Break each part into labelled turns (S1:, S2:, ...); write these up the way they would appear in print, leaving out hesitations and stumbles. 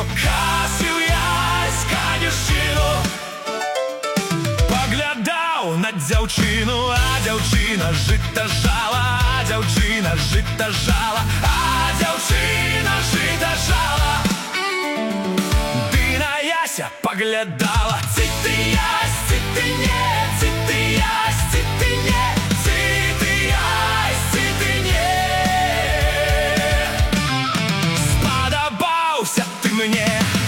S1: Касів ясь канюшину. Поглядав на дзявчину, а дзявчина жита жала, а дзявчина жита жала, а дзявчина жита жала. Ды на яся поглядала, ці ти ясь, ці ти не, ці ти ясь, ці ти не, ці ти ясь, ці ти не. Сподобався ти мені.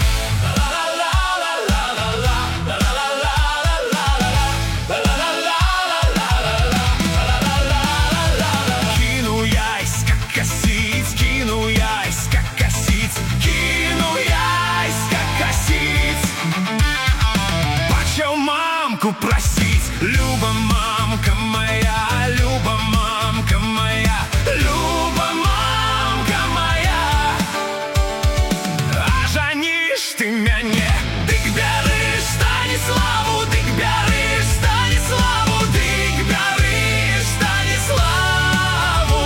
S1: Просить, Люба, мамка моя, Люба, мамка моя, Люба, мамка моя. А жанишь ты мяне, дык бярыш Станиславу, дык бярыш Станиславу, дык бярыш Станиславу.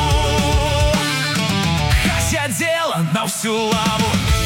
S1: Хася дело на всю лаву.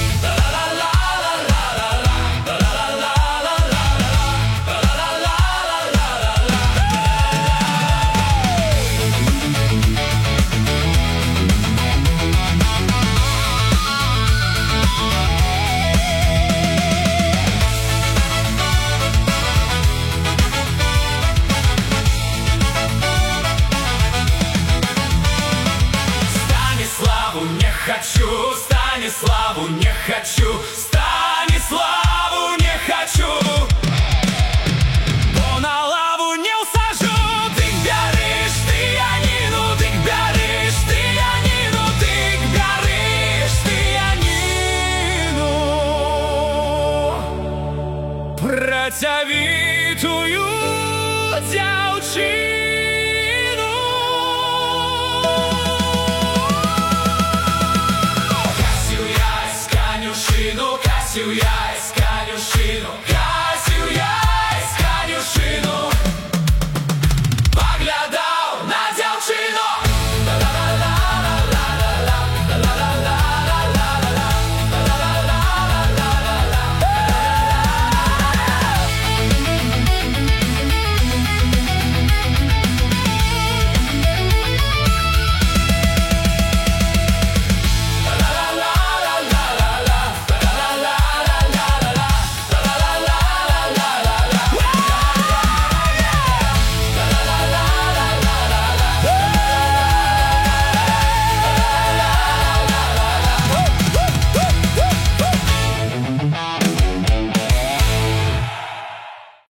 S1: Не хочу, Станиславу не хочу, Станиславу не хочу. Бо на лаву не усажу. Дык бярыш ты Янину, дык бярыш ты Янину, дык бярыш ты Янину. Працявітую дзяўчыну. Касів